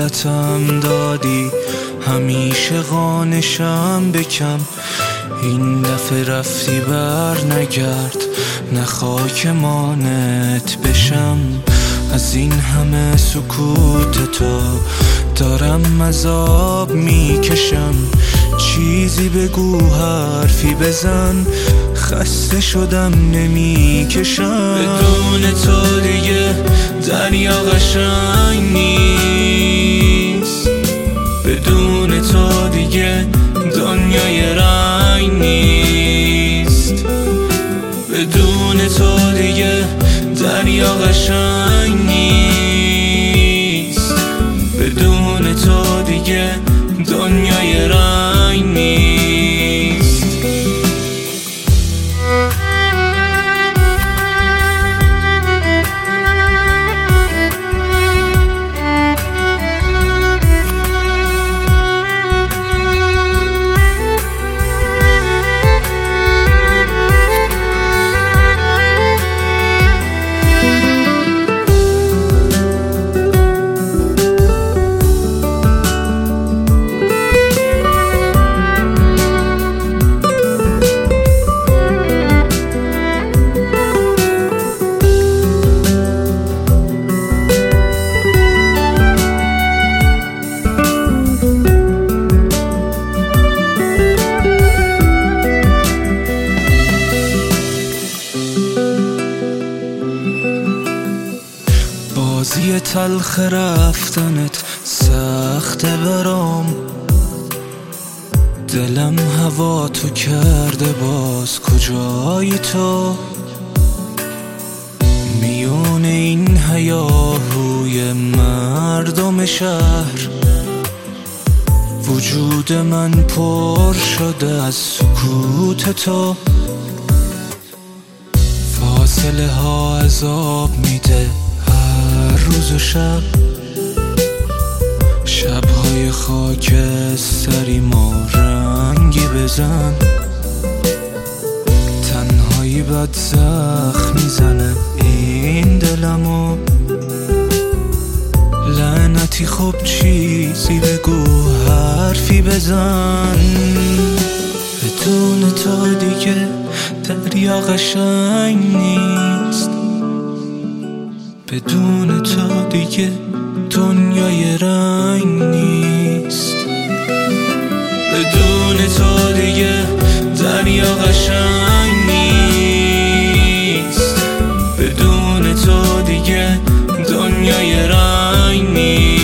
صورتم دادی، همیشه قانشم بکم. این دفعه رفتی بر نگرد، نه خاک مانت بشم. از این همه سکوت تو دارم عذاب میکشم. چیزی بگو، حرفی بزن، خسته شدم نمیکشم. بدون تو دیگه دریا قشنگ نیست، بدون تو دیگه دنیای رنگ نیست، بدون تو دیگه دریا قشنگ نیست، بدون تو دیگه دنیای رنگ نیست. بازی تلخ رفتنت سخته برام، دلم هوا تو کرده، باز کجایی تو؟ میون این هیاهوی مردم شهر، وجود من پر شده از سکوت تو. فاصله ها عذاب میده روز و شب، شبهای خاکستری ما رنگی بزن. تنهایی بد زخم میزنه این دلمو، لعنتی خب چیزی بگو، حرفی بزن. بدون تو دیگه دریا قشنگ نیست، بدون تو دیگه دنیای رنگ نیست، بدون تو دیگه دریا قشنگ نیست، بدون تو دیگه دنیای رنگ نیست.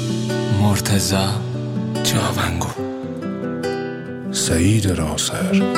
مرتضی جاونگو، سعید راسر.